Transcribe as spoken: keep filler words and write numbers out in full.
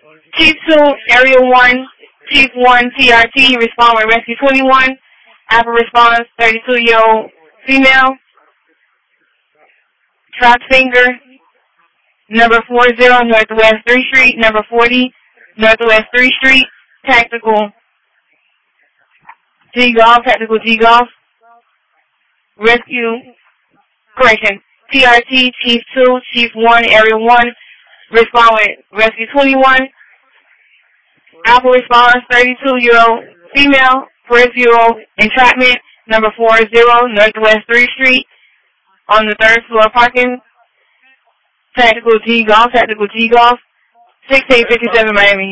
Chief two, Area one, Chief one, T R T, respond with Rescue twenty-one. Alpha response, thirty-two-year-old female. Trap finger, number forty, Northwest three Street, number forty, Northwest three Street, tactical G-Golf, tactical G-Golf. Rescue, correction, T R T, Chief two, Chief one, Area one, respond with Rescue twenty-one. Alpha response, thirty-two-year-old female, peripheral entrapment, number forty, Northwest three Street, on the third floor parking, tactical G-Golf, tactical G-Golf, sixteen fifty-seven Miami.